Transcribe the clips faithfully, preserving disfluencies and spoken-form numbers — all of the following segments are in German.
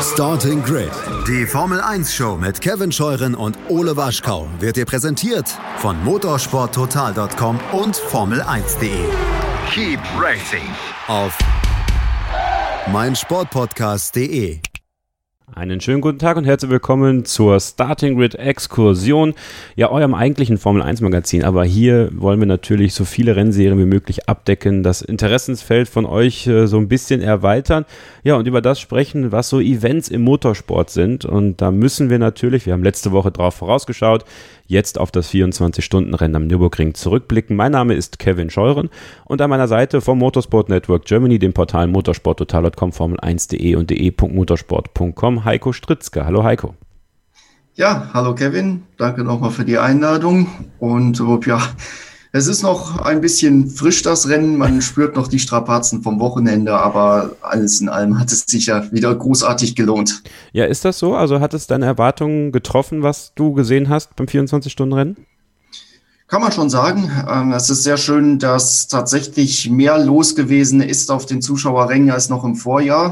Starting Grid, die Formel eins Show mit Kevin Scheuren und Ole Waschkau wird dir präsentiert von motorsport total punkt com und formel eins punkt de. Keep racing auf meinsportpodcast punkt de. Einen schönen guten Tag und herzlich willkommen zur Starting Grid Exkursion, ja, eurem eigentlichen Formel eins Magazin, aber hier wollen wir natürlich so viele Rennserien wie möglich abdecken, das Interessensfeld von euch äh, so ein bisschen erweitern, ja, und über das sprechen, was so Events im Motorsport sind, und da müssen wir natürlich, wir haben letzte Woche drauf vorausgeschaut, jetzt auf das vierundzwanzig-Stunden-Rennen am Nürburgring zurückblicken. Mein Name ist Kevin Scheuren und an meiner Seite vom Motorsport Network Germany, dem Portal motorsport total punkt com, formel eins punkt de und de punkt motorsport punkt com, Heiko Stritzka. Hallo Heiko. Ja, hallo Kevin, danke nochmal für die Einladung und ja, es ist noch ein bisschen frisch, das Rennen, man spürt noch die Strapazen vom Wochenende, aber alles in allem hat es sich ja wieder großartig gelohnt. Ja, ist das so? Also hat es deine Erwartungen getroffen, was du gesehen hast beim vierundzwanzig-Stunden-Rennen? Kann man schon sagen. Es ist sehr schön, dass tatsächlich mehr los gewesen ist auf den Zuschauerrängen als noch im Vorjahr.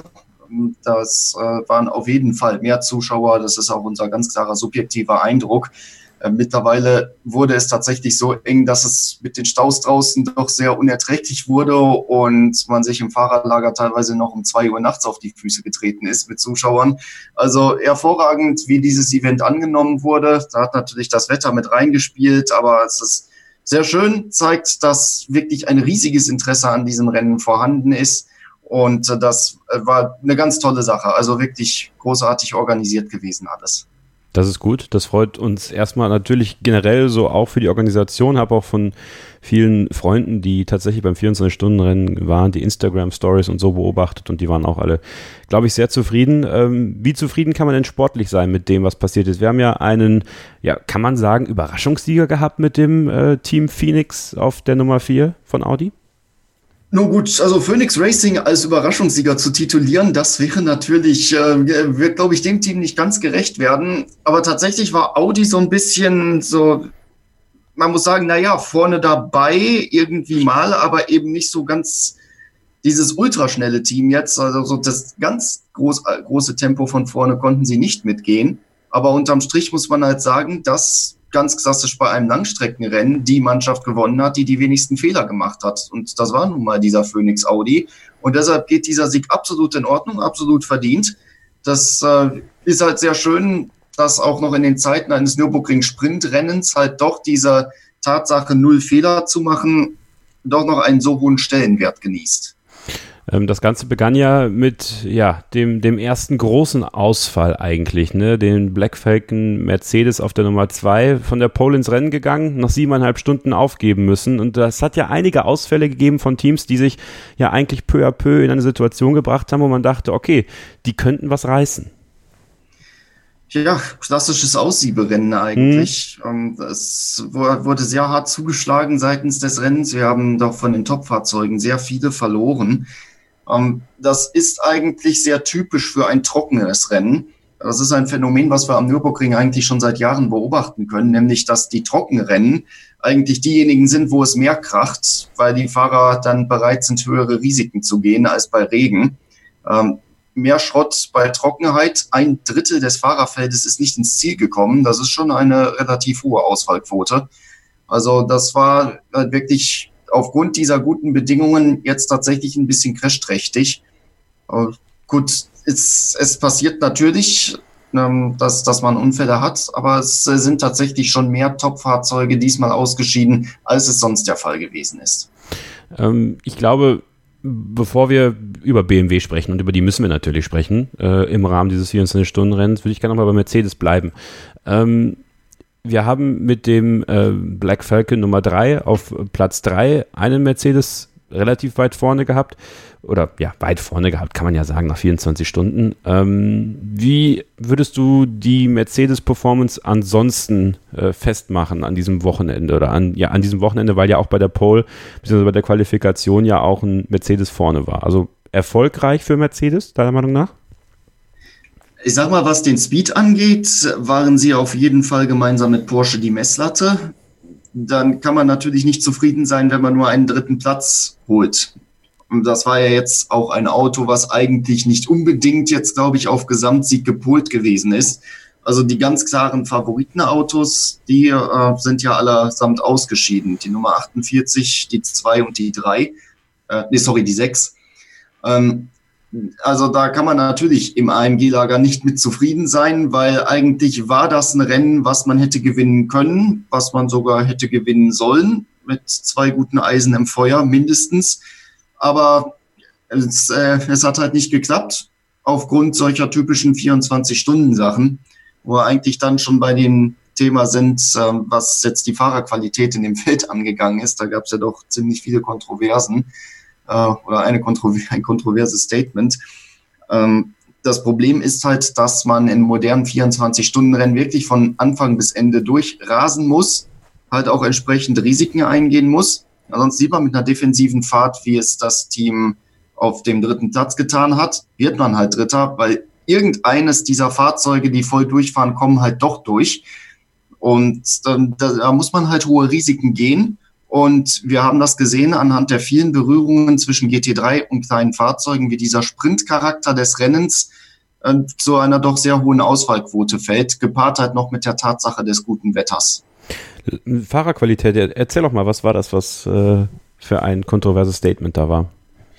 Das waren auf jeden Fall mehr Zuschauer, das ist auch unser ganz klarer subjektiver Eindruck. Mittlerweile wurde es tatsächlich so eng, dass es mit den Staus draußen doch sehr unerträglich wurde und man sich im Fahrerlager teilweise noch um zwei Uhr nachts auf die Füße getreten ist mit Zuschauern. Also hervorragend, wie dieses Event angenommen wurde. Da hat natürlich das Wetter mit reingespielt, aber es ist sehr schön, zeigt, dass wirklich ein riesiges Interesse an diesem Rennen vorhanden ist. Und das war eine ganz tolle Sache. Also wirklich großartig organisiert gewesen alles. Das ist gut, das freut uns erstmal natürlich generell so auch für die Organisation, habe auch von vielen Freunden, die tatsächlich beim vierundzwanzig-Stunden-Rennen waren, die Instagram-Stories und so beobachtet, und die waren auch alle, glaube ich, sehr zufrieden. Ähm, wie zufrieden kann man denn sportlich sein mit dem, was passiert ist? Wir haben ja einen, ja, kann man sagen, Überraschungssieger gehabt mit dem äh, Team Phoenix auf der Nummer vier von Audi? Nun gut, also Phoenix Racing als Überraschungssieger zu titulieren, das wäre natürlich, äh, wird, glaube ich, dem Team nicht ganz gerecht werden. Aber tatsächlich war Audi so ein bisschen so, man muss sagen, naja, vorne dabei irgendwie mal, aber eben nicht so ganz dieses ultraschnelle Team jetzt. Also so das ganz groß, große Tempo von vorne konnten sie nicht mitgehen. Aber unterm Strich muss man halt sagen, dass ganz klassisch bei einem Langstreckenrennen die Mannschaft gewonnen hat, die die wenigsten Fehler gemacht hat. Und das war nun mal dieser Phoenix Audi. Und deshalb geht dieser Sieg absolut in Ordnung, absolut verdient. Das äh, ist halt sehr schön, dass auch noch in den Zeiten eines Nürburgring-Sprintrennens halt doch diese Tatsache, null Fehler zu machen, doch noch einen so hohen Stellenwert genießt. Das Ganze begann ja mit ja, dem, dem ersten großen Ausfall eigentlich, ne? Den Black Falcon Mercedes auf der Nummer zwei von der Pole ins Rennen gegangen, nach siebeneinhalb Stunden aufgeben müssen. Und das hat ja einige Ausfälle gegeben von Teams, die sich ja eigentlich peu à peu in eine Situation gebracht haben, wo man dachte, okay, die könnten was reißen. Ja, klassisches Aussieberennen eigentlich. Hm. Es wurde sehr hart zugeschlagen seitens des Rennens. Wir haben doch von den Top-Fahrzeugen sehr viele verloren. Das ist eigentlich sehr typisch für ein trockenes Rennen. Das ist ein Phänomen, was wir am Nürburgring eigentlich schon seit Jahren beobachten können, nämlich dass die Trockenrennen eigentlich diejenigen sind, wo es mehr kracht, weil die Fahrer dann bereit sind, höhere Risiken zu gehen als bei Regen. Ähm, mehr Schrott bei Trockenheit. Ein Drittel des Fahrerfeldes ist nicht ins Ziel gekommen. Das ist schon eine relativ hohe Ausfallquote. Also das war halt wirklich aufgrund dieser guten Bedingungen jetzt tatsächlich ein bisschen crashträchtig. Äh, gut, es, es passiert natürlich, ähm, dass, dass man Unfälle hat, aber es sind tatsächlich schon mehr Top-Fahrzeuge diesmal ausgeschieden, als es sonst der Fall gewesen ist. Ähm, ich glaube, bevor wir über B M W sprechen, und über die müssen wir natürlich sprechen, äh, im Rahmen dieses vierundzwanzig-Stunden-Rennens, würde ich gerne noch mal bei Mercedes bleiben. Ähm, Wir haben mit dem äh, Black Falcon Nummer drei auf Platz drei einen Mercedes relativ weit vorne gehabt. Oder ja, weit vorne gehabt, kann man ja sagen, nach vierundzwanzig Stunden. Ähm, wie würdest du die Mercedes-Performance ansonsten äh, festmachen an diesem Wochenende? Oder an, ja, an diesem Wochenende, weil ja auch bei der Pole, beziehungsweise bei der Qualifikation ja auch ein Mercedes vorne war. Also erfolgreich für Mercedes, deiner Meinung nach? Ich sag mal, was den Speed angeht, waren sie auf jeden Fall gemeinsam mit Porsche die Messlatte. Dann kann man natürlich nicht zufrieden sein, wenn man nur einen dritten Platz holt. das war ja jetzt auch ein Auto, was eigentlich nicht unbedingt jetzt, glaube ich, auf Gesamtsieg gepolt gewesen ist. Also die ganz klaren Favoritenautos, die äh, sind ja allesamt ausgeschieden. Die Nummer achtundvierzig, die zwei und die drei. Äh, nee, sorry, die sechs. Ähm, also da kann man natürlich im A M G-Lager nicht mit zufrieden sein, weil eigentlich war das ein Rennen, was man hätte gewinnen können, was man sogar hätte gewinnen sollen, mit zwei guten Eisen im Feuer mindestens. Aber es, äh, es hat halt nicht geklappt, aufgrund solcher typischen vierundzwanzig-Stunden-Sachen, wo wir eigentlich dann schon bei dem Thema sind, äh, was jetzt die Fahrerqualität in dem Feld angegangen ist. Da gab es ja doch ziemlich viele Kontroversen äh, oder eine Kontrover- ein kontroverses Statement. Ähm, das Problem ist halt, dass man in modernen vierundzwanzig-Stunden-Rennen wirklich von Anfang bis Ende durchrasen muss, halt auch entsprechend Risiken eingehen muss. Sonst sieht man mit einer defensiven Fahrt, wie es das Team auf dem dritten Platz getan hat, wird man halt Dritter, weil irgendeines dieser Fahrzeuge, die voll durchfahren, kommen halt doch durch. Und ähm, da, da muss man halt hohe Risiken gehen. Und wir haben das gesehen anhand der vielen Berührungen zwischen G T drei und kleinen Fahrzeugen, wie dieser Sprintcharakter des Rennens äh, zu einer doch sehr hohen Ausfallquote fällt, gepaart halt noch mit der Tatsache des guten Wetters. Fahrerqualität, erzähl doch mal, was war das, was äh, für ein kontroverses Statement da war?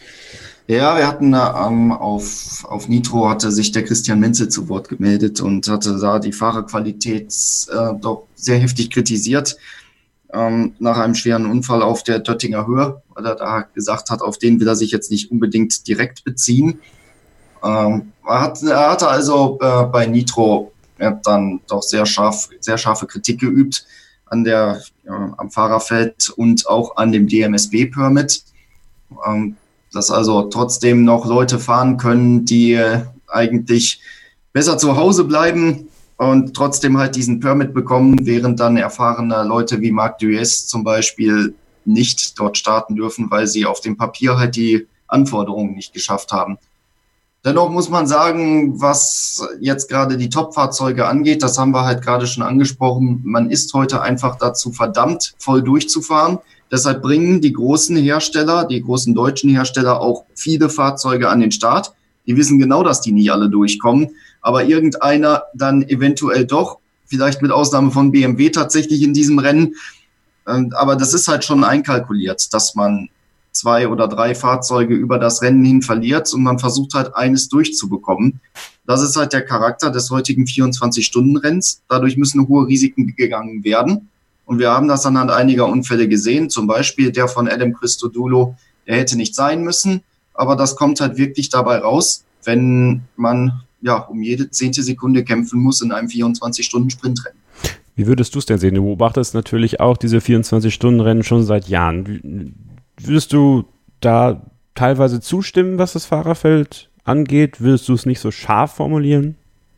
Ja, wir hatten ähm, auf, auf Nitro hatte sich der Christian Menzel zu Wort gemeldet und hatte da die Fahrerqualität äh, doch sehr heftig kritisiert, ähm, nach einem schweren Unfall auf der Döttinger Höhe, weil er da gesagt hat, auf den will er sich jetzt nicht unbedingt direkt beziehen. Ähm, er, hat, er hatte also äh, bei Nitro er hat dann doch sehr scharf, sehr scharfe Kritik geübt an der, ja, am Fahrerfeld und auch an dem D M S B-Permit. Ähm, dass also trotzdem noch Leute fahren können, die äh, eigentlich besser zu Hause bleiben und trotzdem halt diesen Permit bekommen, während dann erfahrene Leute wie Marc Dues zum Beispiel nicht dort starten dürfen, weil sie auf dem Papier halt die Anforderungen nicht geschafft haben. Dennoch muss man sagen, was jetzt gerade die Top-Fahrzeuge angeht, das haben wir halt gerade schon angesprochen, man ist heute einfach dazu verdammt, voll durchzufahren. Deshalb bringen die großen Hersteller, die großen deutschen Hersteller auch viele Fahrzeuge an den Start. Die wissen genau, dass die nicht alle durchkommen, aber irgendeiner dann eventuell doch, vielleicht mit Ausnahme von B M W tatsächlich in diesem Rennen. Aber das ist halt schon einkalkuliert, dass man zwei oder drei Fahrzeuge über das Rennen hin verliert und man versucht halt eines durchzubekommen. Das ist halt der Charakter des heutigen vierundzwanzig-Stunden-Renns. Dadurch müssen hohe Risiken gegangen werden. Und wir haben das anhand einiger Unfälle gesehen, zum Beispiel der von Adam Christodoulou, der hätte nicht sein müssen, aber das kommt halt wirklich dabei raus, wenn man ja um jede zehnte Sekunde kämpfen muss in einem vierundzwanzig-Stunden-Sprintrennen. Wie würdest du es denn sehen? Du beobachtest natürlich auch diese vierundzwanzig-Stunden-Rennen schon seit Jahren. Würdest du da teilweise zustimmen, was das Fahrerfeld angeht? Würdest du es nicht so scharf formulieren?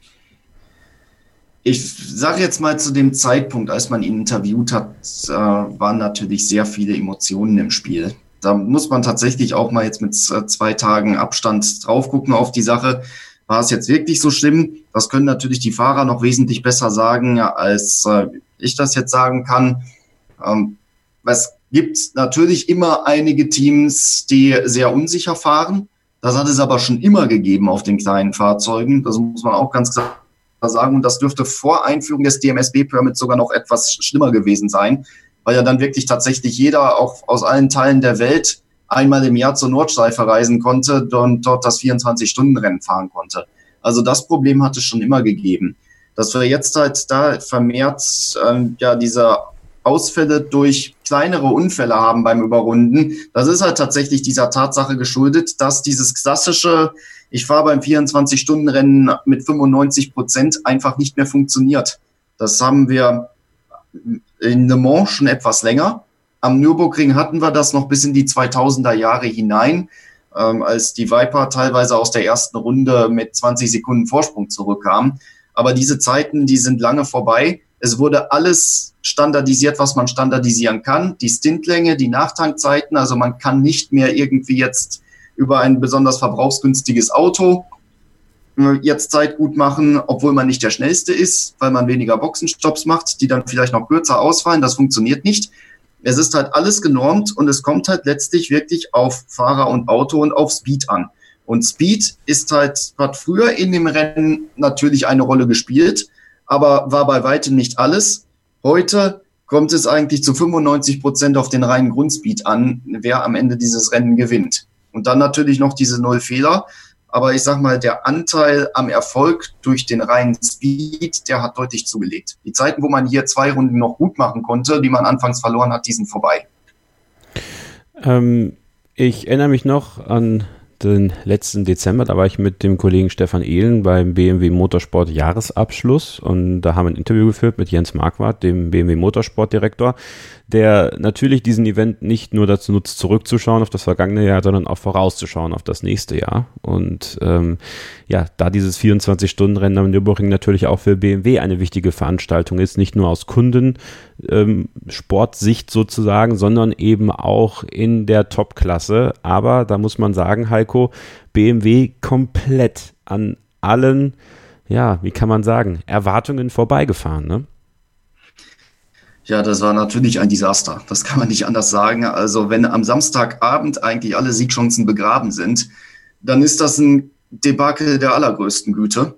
Ich sage jetzt mal, zu dem Zeitpunkt, als man ihn interviewt hat, äh, waren natürlich sehr viele Emotionen im Spiel. Da muss man tatsächlich auch mal jetzt mit äh, zwei Tagen Abstand drauf gucken auf die Sache. War es jetzt wirklich so schlimm? Das können natürlich die Fahrer noch wesentlich besser sagen, als äh, ich das jetzt sagen kann. Ähm, es gibt natürlich immer einige Teams, die sehr unsicher fahren. Das hat es aber schon immer gegeben auf den kleinen Fahrzeugen. Das muss man auch ganz klar sagen, und das dürfte vor Einführung des D M S B-Permits sogar noch etwas schlimmer gewesen sein, weil ja dann wirklich tatsächlich jeder auch aus allen Teilen der Welt einmal im Jahr zur Nordschleife reisen konnte und dort das vierundzwanzig-Stunden-Rennen fahren konnte. Also das Problem hat es schon immer gegeben. Dass wir jetzt halt da vermehrt ähm, ja diese Ausfälle durch kleinere Unfälle haben beim Überrunden, das ist halt tatsächlich dieser Tatsache geschuldet, dass dieses klassische ich fahre beim vierundzwanzig-Stunden-Rennen mit fünfundneunzig Prozent einfach nicht mehr funktioniert. Das haben wir in Le Mans schon etwas länger. Am Nürburgring hatten wir das noch bis in die zweitausender Jahre hinein, ähm, als die Viper teilweise aus der ersten Runde mit zwanzig Sekunden Vorsprung zurückkam. Aber diese Zeiten, die sind lange vorbei. Es wurde alles standardisiert, was man standardisieren kann. Die Stintlänge, die Nachtankzeiten, also man kann nicht mehr irgendwie jetzt über ein besonders verbrauchsgünstiges Auto jetzt Zeit gut machen, obwohl man nicht der Schnellste ist, weil man weniger Boxenstopps macht, die dann vielleicht noch kürzer ausfallen. Das funktioniert nicht. Es ist halt alles genormt und es kommt halt letztlich wirklich auf Fahrer und Auto und auf Speed an. Und Speed ist halt, hat früher in dem Rennen natürlich eine Rolle gespielt, aber war bei weitem nicht alles. Heute kommt es eigentlich zu fünfundneunzig Prozent auf den reinen Grundspeed an, wer am Ende dieses Rennen gewinnt. Und dann natürlich noch diese Null Fehler. Aber ich sag mal, der Anteil am Erfolg durch den reinen Speed, der hat deutlich zugelegt. Die Zeiten, wo man hier zwei Runden noch gut machen konnte, die man anfangs verloren hat, die sind vorbei. Ähm, ich erinnere mich noch an den letzten Dezember, da war ich mit dem Kollegen Stefan Ehlen beim B M W Motorsport Jahresabschluss und da haben wir ein Interview geführt mit Jens Marquardt, dem B M W Motorsportdirektor, der natürlich diesen Event nicht nur dazu nutzt, zurückzuschauen auf das vergangene Jahr, sondern auch vorauszuschauen auf das nächste Jahr. Und ähm, ja, da dieses vierundzwanzig-Stunden-Rennen am Nürburgring natürlich auch für B M W eine wichtige Veranstaltung ist, nicht nur aus Kunden, ähm, Sportsicht sozusagen, sondern eben auch in der Top-Klasse. Aber da muss man sagen, Heiko, B M W komplett an allen, ja, wie kann man sagen, Erwartungen vorbeigefahren, ne? Ja, das war natürlich ein Desaster. Das kann man nicht anders sagen. Also wenn am Samstagabend eigentlich alle Siegchancen begraben sind, dann ist das ein Debakel der allergrößten Güte.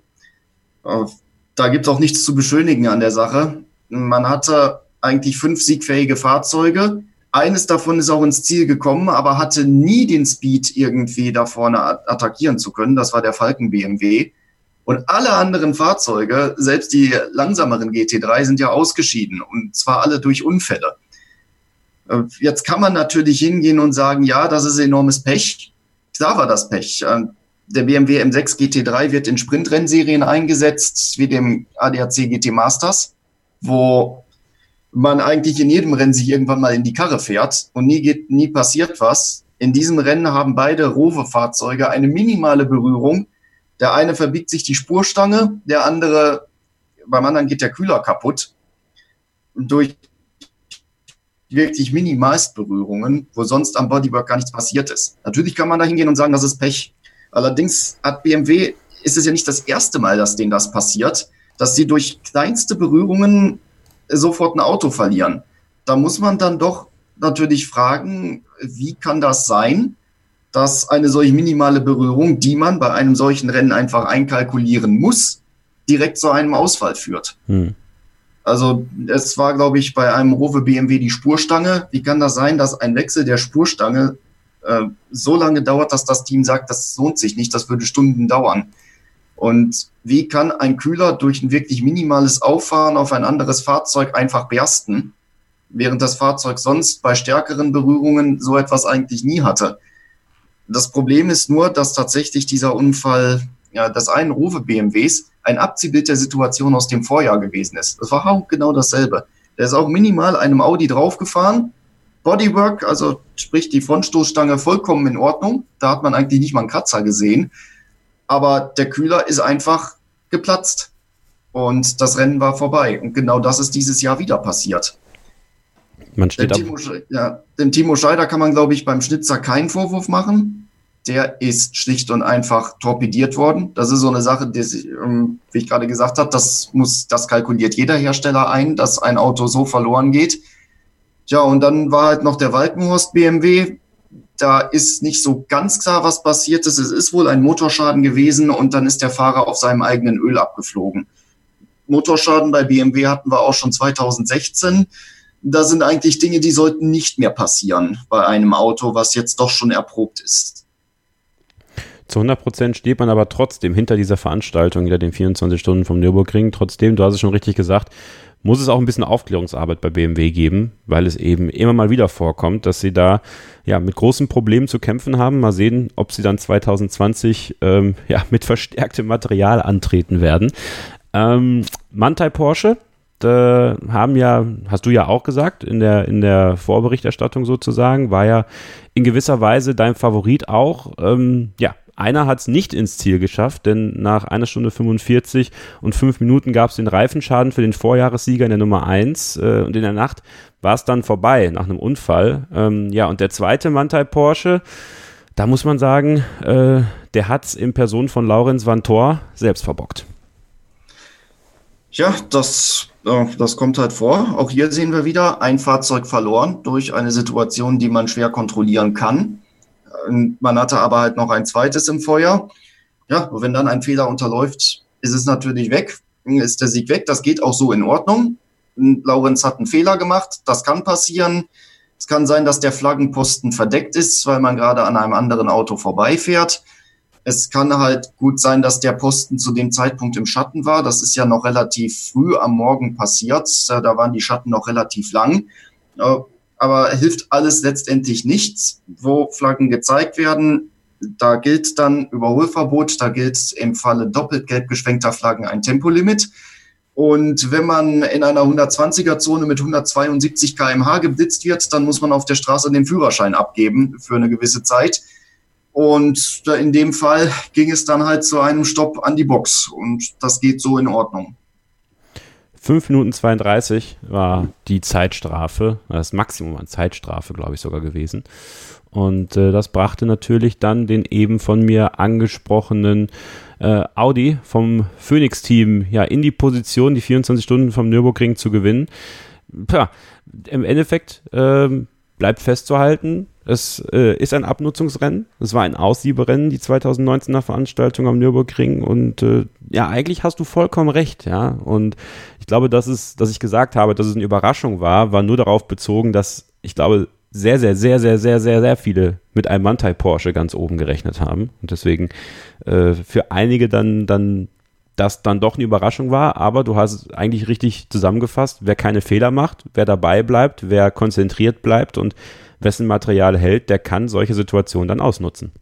Da gibt es auch nichts zu beschönigen an der Sache. Man hatte eigentlich fünf siegfähige Fahrzeuge. Eines davon ist auch ins Ziel gekommen, aber hatte nie den Speed, irgendwie da vorne attackieren zu können. Das war der Falken B M W. Und alle anderen Fahrzeuge, selbst die langsameren G T drei, sind ja ausgeschieden. Und zwar alle durch Unfälle. Jetzt kann man natürlich hingehen und sagen, ja, das ist enormes Pech. Klar war das Pech. Der B M W M sechs G T drei wird in Sprintrennserien eingesetzt, wie dem A D A C G T Masters, wo man eigentlich in jedem Rennen sich irgendwann mal in die Karre fährt und nie geht, nie passiert was. In diesem Rennen haben beide Rowe-Fahrzeuge eine minimale Berührung. Der eine verbiegt sich die Spurstange, der andere, beim anderen geht der Kühler kaputt. Durch wirklich Minimalstberührungen, wo sonst am Bodywork gar nichts passiert ist. Natürlich kann man da hingehen und sagen, das ist Pech. Allerdings hat B M W, ist es ja nicht das erste Mal, dass denen das passiert, dass sie durch kleinste Berührungen sofort ein Auto verlieren. Da muss man dann doch natürlich fragen, wie kann das sein, dass eine solch minimale Berührung, die man bei einem solchen Rennen einfach einkalkulieren muss, direkt zu einem Ausfall führt. Hm. Also es war, glaube ich, bei einem Rowe B M W die Spurstange. Wie kann das sein, dass ein Wechsel der Spurstange äh, so lange dauert, dass das Team sagt, das lohnt sich nicht, das würde Stunden dauern? Und wie kann ein Kühler durch ein wirklich minimales Auffahren auf ein anderes Fahrzeug einfach bersten, während das Fahrzeug sonst bei stärkeren Berührungen so etwas eigentlich nie hatte? Das Problem ist nur, dass tatsächlich dieser Unfall ja, des einen Rowe B M Ws ein Abziehbild der Situation aus dem Vorjahr gewesen ist. Das war auch genau dasselbe. Der ist auch minimal einem Audi draufgefahren. Bodywork, also sprich die Frontstoßstange, vollkommen in Ordnung. Da hat man eigentlich nicht mal einen Kratzer gesehen. Aber der Kühler ist einfach geplatzt. Und das Rennen war vorbei. Und genau das ist dieses Jahr wieder passiert. Man steht dem, Timo, ja, dem Timo Scheider kann man, glaube ich, beim Schnitzer keinen Vorwurf machen. Der ist schlicht und einfach torpediert worden. Das ist so eine Sache, die, wie ich gerade gesagt habe, das muss, das kalkuliert jeder Hersteller ein, dass ein Auto so verloren geht. Ja, und dann war halt noch der Walkenhorst B M W. Da ist nicht so ganz klar, was passiert ist. Es ist wohl ein Motorschaden gewesen und dann ist der Fahrer auf seinem eigenen Öl abgeflogen. Motorschaden bei B M W hatten wir auch schon zweitausendsechzehn. Da sind eigentlich Dinge, die sollten nicht mehr passieren bei einem Auto, was jetzt doch schon erprobt ist. Zu hundert Prozent steht man aber trotzdem hinter dieser Veranstaltung, hinter den vierundzwanzig Stunden vom Nürburgring. Trotzdem, du hast es schon richtig gesagt, muss es auch ein bisschen Aufklärungsarbeit bei B M W geben, weil es eben immer mal wieder vorkommt, dass sie da ja mit großen Problemen zu kämpfen haben. Mal sehen, ob sie dann zwanzig zwanzig ähm, ja, mit verstärktem Material antreten werden. Ähm, Manthey Porsche, da haben ja, hast du ja auch gesagt, in der, in der Vorberichterstattung sozusagen, war ja in gewisser Weise dein Favorit auch. Ähm, ja, einer hat es nicht ins Ziel geschafft, denn nach einer Stunde fünfundvierzig und fünf Minuten gab es den Reifenschaden für den Vorjahressieger in der Nummer eins äh, und in der Nacht war es dann vorbei nach einem Unfall. Ähm, ja, und der zweite Manthey Porsche, da muss man sagen, äh, der hat es in Person von Laurens Vanthoor selbst verbockt. Ja, das, äh, das kommt halt vor. Auch hier sehen wir wieder ein Fahrzeug verloren durch eine Situation, die man schwer kontrollieren kann. Und man hatte aber halt noch ein zweites im Feuer. Ja, und wenn dann ein Fehler unterläuft, ist es natürlich weg, ist der Sieg weg. Das geht auch so in Ordnung. Laurenz hat einen Fehler gemacht, das kann passieren. Es kann sein, dass der Flaggenposten verdeckt ist, weil man gerade an einem anderen Auto vorbeifährt. Es kann halt gut sein, dass der Posten zu dem Zeitpunkt im Schatten war. Das ist ja noch relativ früh am Morgen passiert. Da waren die Schatten noch relativ lang. Aber hilft alles letztendlich nichts. Wo Flaggen gezeigt werden, da gilt dann Überholverbot. Da gilt im Falle doppelt gelb geschwenkter Flaggen ein Tempolimit. Und wenn man in einer hundertzwanziger-Zone mit hundertzweiundsiebzig Kilometer pro Stunde geblitzt wird, dann muss man auf der Straße den Führerschein abgeben für eine gewisse Zeit. Und in dem Fall ging es dann halt zu einem Stopp an die Box. Und das geht so in Ordnung. fünf Minuten zweiunddreißig war die Zeitstrafe, das Maximum an Zeitstrafe, glaube ich, sogar gewesen. Und äh, das brachte natürlich dann den eben von mir angesprochenen äh, Audi vom Phoenix-Team ja, in die Position, die vierundzwanzig Stunden vom Nürburgring zu gewinnen. Tja, im Endeffekt äh, bleibt festzuhalten, es äh, ist ein Abnutzungsrennen. Es war ein Aussieberennen, die zweitausendneunzehner Veranstaltung am Nürburgring. Und äh, ja, eigentlich hast du vollkommen recht. Ja. Und ich glaube, dass es, dass ich gesagt habe, dass es eine Überraschung war, war nur darauf bezogen, dass ich glaube, sehr, sehr, sehr, sehr, sehr, sehr, sehr viele mit einem Manthey Porsche ganz oben gerechnet haben. Und deswegen äh, für einige dann, dann das dann doch eine Überraschung war. Aber du hast es eigentlich richtig zusammengefasst. Wer keine Fehler macht, wer dabei bleibt, wer konzentriert bleibt und wessen Material hält, der kann solche Situationen dann ausnutzen.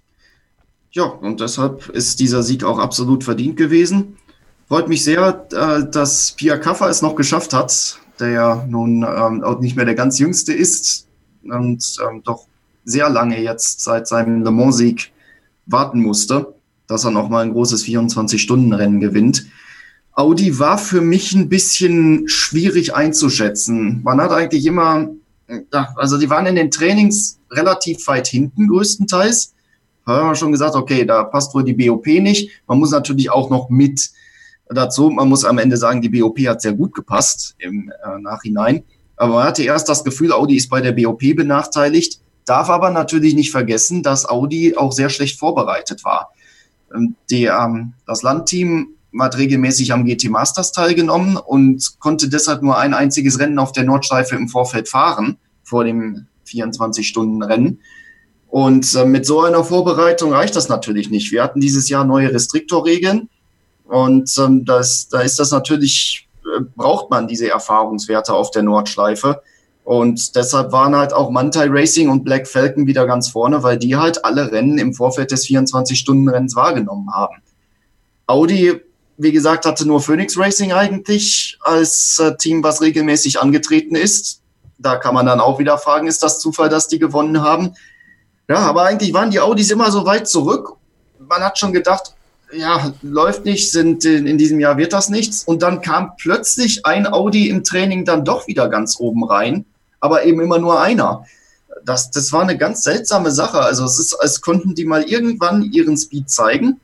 Ja, und deshalb ist dieser Sieg auch absolut verdient gewesen. Freut mich sehr, dass Pia Kaffer es noch geschafft hat, der ja nun ähm, auch nicht mehr der ganz Jüngste ist und ähm, doch sehr lange jetzt seit seinem Le Mans-Sieg warten musste, dass er nochmal ein großes vierundzwanzig-Stunden-Rennen gewinnt. Audi war für mich ein bisschen schwierig einzuschätzen. Man hat eigentlich immer Also die waren in den Trainings relativ weit hinten größtenteils. Da haben wir schon gesagt, okay, da passt wohl die B O P nicht. Man muss natürlich auch noch mit dazu, man muss am Ende sagen, die B O P hat sehr gut gepasst im äh, Nachhinein. Aber man hatte erst das Gefühl, Audi ist bei der B O P benachteiligt, darf aber natürlich nicht vergessen, dass Audi auch sehr schlecht vorbereitet war. Ähm, die, ähm, das Landteam hat regelmäßig am G T Masters teilgenommen und konnte deshalb nur ein einziges Rennen auf der Nordschleife im Vorfeld fahren, vor dem vierundzwanzig-Stunden-Rennen. Und äh, mit so einer Vorbereitung reicht das natürlich nicht. Wir hatten dieses Jahr neue Restriktorregeln und ähm, das, da ist das natürlich, äh, braucht man diese Erfahrungswerte auf der Nordschleife. Und deshalb waren halt auch Manthey Racing und Black Falcon wieder ganz vorne, weil die halt alle Rennen im Vorfeld des vierundzwanzig-Stunden-Rennens wahrgenommen haben. Audi, wie gesagt, hatte nur Phoenix Racing eigentlich als äh, Team, was regelmäßig angetreten ist. Da kann man dann auch wieder fragen, ist das Zufall, dass die gewonnen haben? Ja, aber eigentlich waren die Audis immer so weit zurück. Man hat schon gedacht, ja, läuft nicht, sind in, in diesem Jahr wird das nichts. Und dann kam plötzlich ein Audi im Training dann doch wieder ganz oben rein, aber eben immer nur einer. Das, das war eine ganz seltsame Sache. Also es ist, als konnten die mal irgendwann ihren Speed zeigen.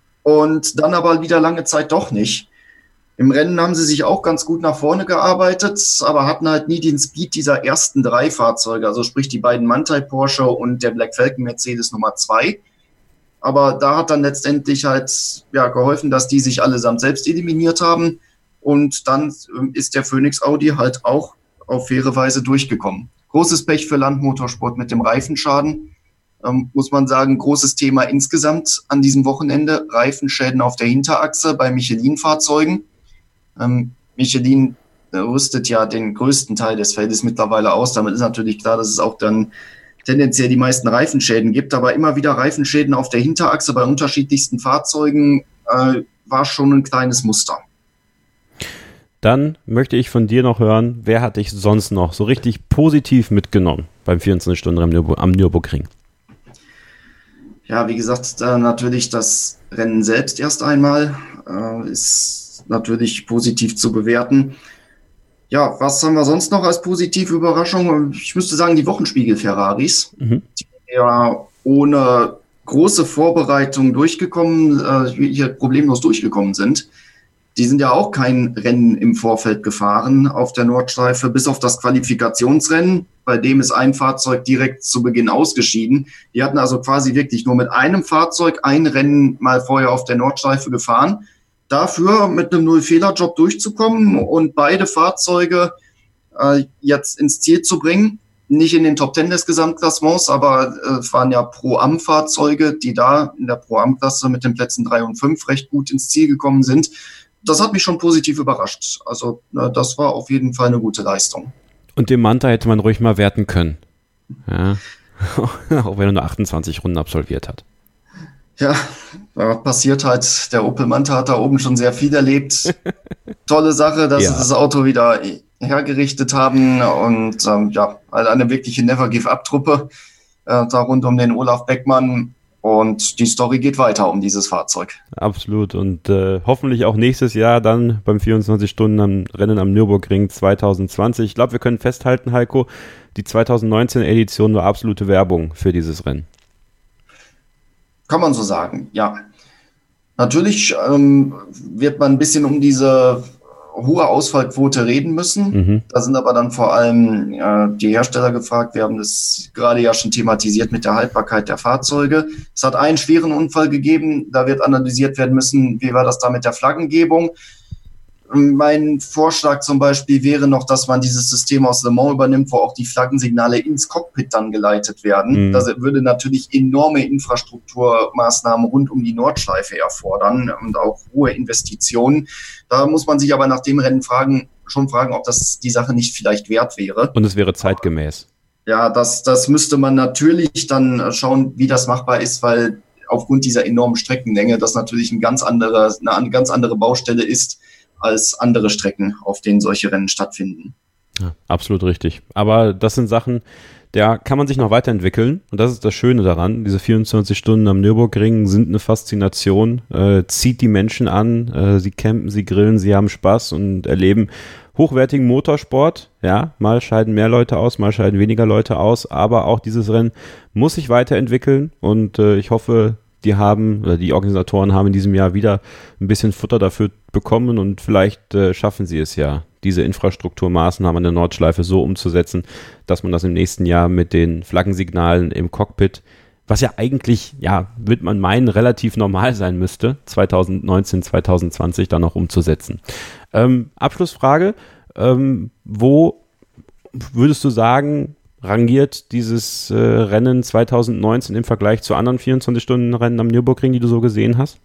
Und dann aber wieder lange Zeit doch nicht. Im Rennen haben sie sich auch ganz gut nach vorne gearbeitet, aber hatten halt nie den Speed dieser ersten drei Fahrzeuge, also sprich die beiden Manthey Porsche und der Black Falcon Mercedes Nummer zwei. Aber da hat dann letztendlich halt ja geholfen, dass die sich allesamt selbst eliminiert haben. Und dann ist der Phoenix Audi halt auch auf faire Weise durchgekommen. Großes Pech für Landmotorsport mit dem Reifenschaden. Ähm, muss man sagen, großes Thema insgesamt an diesem Wochenende. Reifenschäden auf der Hinterachse bei Michelin-Fahrzeugen. Ähm, Michelin äh, rüstet ja den größten Teil des Feldes mittlerweile aus. Damit ist natürlich klar, dass es auch dann tendenziell die meisten Reifenschäden gibt. Aber immer wieder Reifenschäden auf der Hinterachse bei unterschiedlichsten Fahrzeugen äh, war schon ein kleines Muster. Dann möchte ich von dir noch hören, wer hat dich sonst noch so richtig positiv mitgenommen beim vierundzwanzig-Stunden-Rennen am Nürburgring? Ja, wie gesagt, äh, natürlich das Rennen selbst erst einmal äh, ist natürlich positiv zu bewerten. Ja, was haben wir sonst noch als positive Überraschung? Ich müsste sagen, die Wochenspiegel-Ferraris, mhm. die ja ohne große Vorbereitung durchgekommen, äh, hier problemlos durchgekommen sind. die sind ja auch kein Rennen im Vorfeld gefahren auf der Nordschleife, bis auf das Qualifikationsrennen, bei dem ist ein Fahrzeug direkt zu Beginn ausgeschieden. Die hatten also quasi wirklich nur mit einem Fahrzeug ein Rennen mal vorher auf der Nordschleife gefahren. Dafür mit einem Null-Fehler-Job durchzukommen und beide Fahrzeuge äh, jetzt ins Ziel zu bringen. Nicht in den Top Ten des Gesamtklassements, aber äh, es waren ja Pro-Am-Fahrzeuge, die da in der Pro-Am-Klasse mit den Plätzen drei und fünf recht gut ins Ziel gekommen sind. Das hat mich schon positiv überrascht. Also äh, das war auf jeden Fall eine gute Leistung. Und den Manta hätte man ruhig mal werten können. Ja. Auch wenn er nur achtundzwanzig Runden absolviert hat. Ja, ja, passiert halt. Der Opel Manta hat da oben schon sehr viel erlebt. Tolle Sache, dass ja. sie das Auto wieder hergerichtet haben und ähm, ja, eine wirkliche Never-Give-Up-Truppe äh, da rund um den Olaf Beckmann und die Story geht weiter um dieses Fahrzeug. Absolut und äh, hoffentlich auch nächstes Jahr dann beim vierundzwanzig Stunden am Rennen am Nürburgring zwanzig zwanzig. Ich glaube, wir können festhalten, Heiko, die zwanzig neunzehn Edition war absolute Werbung für dieses Rennen. Kann man so sagen, ja. Natürlich ähm, wird man ein bisschen um diese hohe Ausfallquote reden müssen. Mhm. Da sind aber dann vor allem äh, die Hersteller gefragt. Wir haben das gerade ja schon thematisiert mit der Haltbarkeit der Fahrzeuge. Es hat einen schweren Unfall gegeben. Da wird analysiert werden müssen, wie war das da mit der Flaggengebung. Mein Vorschlag zum Beispiel wäre noch, dass man dieses System aus Le Mans übernimmt, wo auch die Flaggensignale ins Cockpit dann geleitet werden. Mhm. Das würde natürlich enorme Infrastrukturmaßnahmen rund um die Nordschleife erfordern und auch hohe Investitionen. Da muss man sich aber nach dem Rennen fragen, schon fragen, ob das die Sache nicht vielleicht wert wäre. Und es wäre zeitgemäß. Ja, das, das müsste man natürlich dann schauen, wie das machbar ist, weil aufgrund dieser enormen Streckenlänge das natürlich ein ganz andere, eine ganz andere Baustelle ist, als andere Strecken, auf denen solche Rennen stattfinden. Ja, absolut richtig. Aber das sind Sachen, da kann man sich noch weiterentwickeln und das ist das Schöne daran. Diese vierundzwanzig Stunden am Nürburgring sind eine Faszination, äh, zieht die Menschen an, äh, sie campen, sie grillen, sie haben Spaß und erleben hochwertigen Motorsport. Ja, mal scheiden mehr Leute aus, mal scheiden weniger Leute aus, aber auch dieses Rennen muss sich weiterentwickeln und äh, ich hoffe, die haben, oder die Organisatoren haben in diesem Jahr wieder ein bisschen Futter dafür bekommen und vielleicht äh, schaffen sie es ja, diese Infrastrukturmaßnahmen an der Nordschleife so umzusetzen, dass man das im nächsten Jahr mit den Flaggensignalen im Cockpit, was ja eigentlich, ja, wird man meinen, relativ normal sein müsste, zwanzig neunzehn, zwanzig zwanzig dann noch umzusetzen. Ähm, Abschlussfrage, ähm, wo würdest du sagen, rangiert dieses äh, Rennen zwanzig neunzehn im Vergleich zu anderen vierundzwanzig-Stunden-Rennen am Nürburgring, die du so gesehen hast?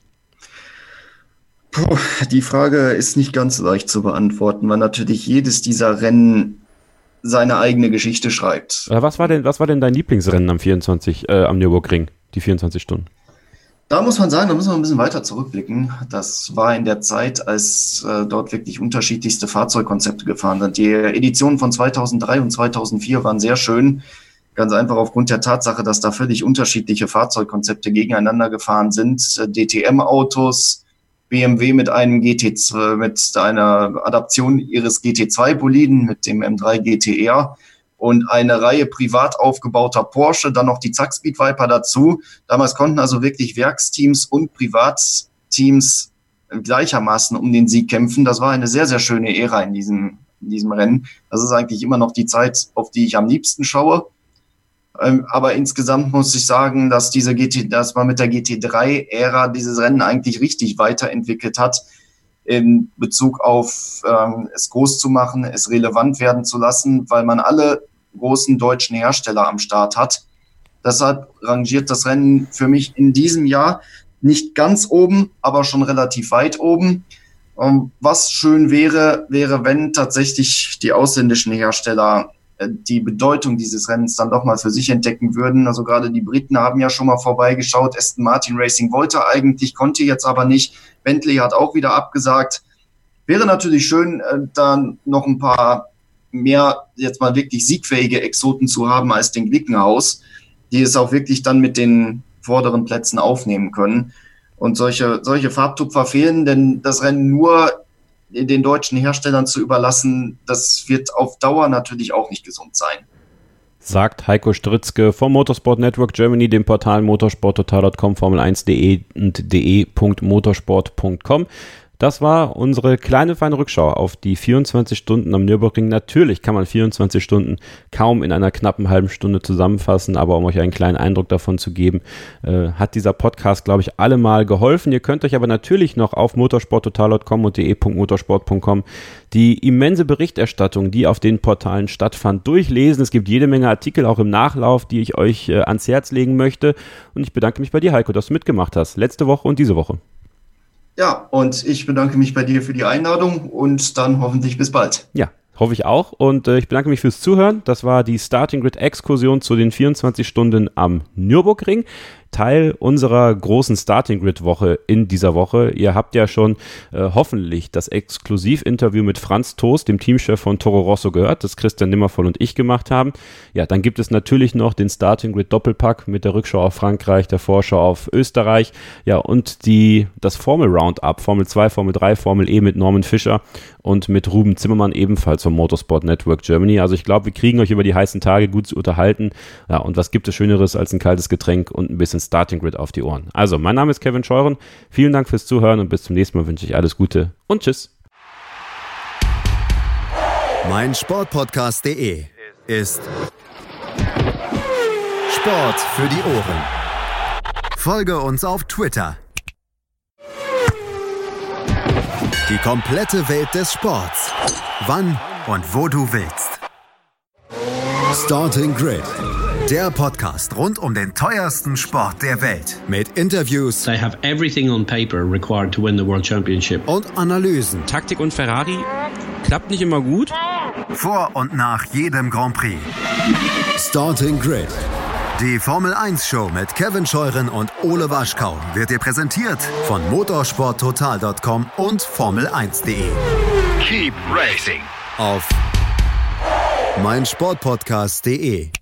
Puh, die Frage ist nicht ganz leicht zu beantworten, weil natürlich jedes dieser Rennen seine eigene Geschichte schreibt. Was war denn, was war denn dein Lieblingsrennen am vierundzwanzig, äh, am Nürburgring, die vierundzwanzig Stunden? Da muss man sagen, da müssen wir ein bisschen weiter zurückblicken. Das war in der Zeit, als äh, dort wirklich unterschiedlichste Fahrzeugkonzepte gefahren sind. Die Editionen von zweitausenddrei und zweitausendvier waren sehr schön. Ganz einfach aufgrund der Tatsache, dass da völlig unterschiedliche Fahrzeugkonzepte gegeneinander gefahren sind. D T M-Autos, B M W mit einem G T zwei, mit einer Adaption ihres G T zwei Boliden, mit dem M drei G T R. Und eine Reihe privat aufgebauter Porsche, dann noch die Zack Speed Viper dazu. Damals konnten also wirklich Werksteams und Privatteams gleichermaßen um den Sieg kämpfen. Das war eine sehr, sehr schöne Ära in diesem, in diesem Rennen. Das ist eigentlich immer noch die Zeit, auf die ich am liebsten schaue. Ähm, aber insgesamt muss ich sagen, dass diese G T, dass man mit der G T drei Ära dieses Rennen eigentlich richtig weiterentwickelt hat, in Bezug auf ähm, es groß zu machen, es relevant werden zu lassen, weil man alle großen deutschen Hersteller am Start hat. Deshalb rangiert das Rennen für mich in diesem Jahr nicht ganz oben, aber schon relativ weit oben. Ähm, was schön wäre, wäre, wenn tatsächlich die ausländischen Hersteller äh, die Bedeutung dieses Rennens dann doch mal für sich entdecken würden. Also gerade die Briten haben ja schon mal vorbeigeschaut. Aston Martin Racing wollte eigentlich, konnte jetzt aber nicht. Bentley hat auch wieder abgesagt. Wäre natürlich schön, äh, dann noch ein paar mehr jetzt mal wirklich siegfähige Exoten zu haben als den Glickenhaus, die es auch wirklich dann mit den vorderen Plätzen aufnehmen können. Und solche, solche Farbtupfer fehlen, denn das Rennen nur den deutschen Herstellern zu überlassen, das wird auf Dauer natürlich auch nicht gesund sein. Sagt Heiko Stritzke vom Motorsport Network Germany, dem Portal motorsport total punkt com, Formel eins punkt de und de punkt motorsport punkt com. das war unsere kleine feine Rückschau auf die vierundzwanzig Stunden am Nürburgring. Natürlich kann man vierundzwanzig Stunden kaum in einer knappen halben Stunde zusammenfassen, aber um euch einen kleinen Eindruck davon zu geben, äh, hat dieser Podcast, glaube ich, allemal geholfen. Ihr könnt euch aber natürlich noch auf motorsporttotal punkt com und de punkt motorsport punkt com die immense Berichterstattung, die auf den Portalen stattfand, durchlesen. Es gibt jede Menge Artikel, auch im Nachlauf, die ich euch äh, ans Herz legen möchte. Und ich bedanke mich bei dir, Heiko, dass du mitgemacht hast. Letzte Woche und diese Woche. Ja, und ich bedanke mich bei dir für die Einladung und dann hoffentlich bis bald. Ja, hoffe ich auch. Und äh, ich bedanke mich fürs Zuhören. Das war die Starting Grid Exkursion zu den vierundzwanzig Stunden am Nürburgring. Teil unserer großen Starting Grid Woche in dieser Woche. Ihr habt ja schon äh, hoffentlich das Exklusivinterview mit Franz Toast, dem Teamchef von Toro Rosso, gehört, das Christian Nimmervoll und ich gemacht haben. Ja, dann gibt es natürlich noch den Starting Grid Doppelpack mit der Rückschau auf Frankreich, der Vorschau auf Österreich, ja, und die das Formel Roundup, Formel zwei, Formel drei, Formel E mit Norman Fischer und mit Ruben Zimmermann ebenfalls vom Motorsport Network Germany. Also ich glaube, wir kriegen euch über die heißen Tage gut zu unterhalten. Ja, und was gibt es Schöneres als ein kaltes Getränk und ein bisschen Starting Grid auf die Ohren. Also, mein Name ist Kevin Scheuren. Vielen Dank fürs Zuhören und bis zum nächsten Mal wünsche ich alles Gute und tschüss. mein Sportpodcast punkt de ist Sport für die Ohren. Folge uns auf Twitter. Die komplette Welt des Sports. Wann und wo du willst. Starting Grid. Der Podcast rund um den teuersten Sport der Welt. Mit Interviews. They have everything on paper required to win the World Championship. Und Analysen. Taktik und Ferrari klappt nicht immer gut. Vor und nach jedem Grand Prix. Starting Grid. Die Formel eins Show mit Kevin Scheuren und Ole Waschkau wird dir präsentiert von motorsporttotal punkt com und formel eins punkt de. Keep racing. Auf mein Sportpodcast punkt de.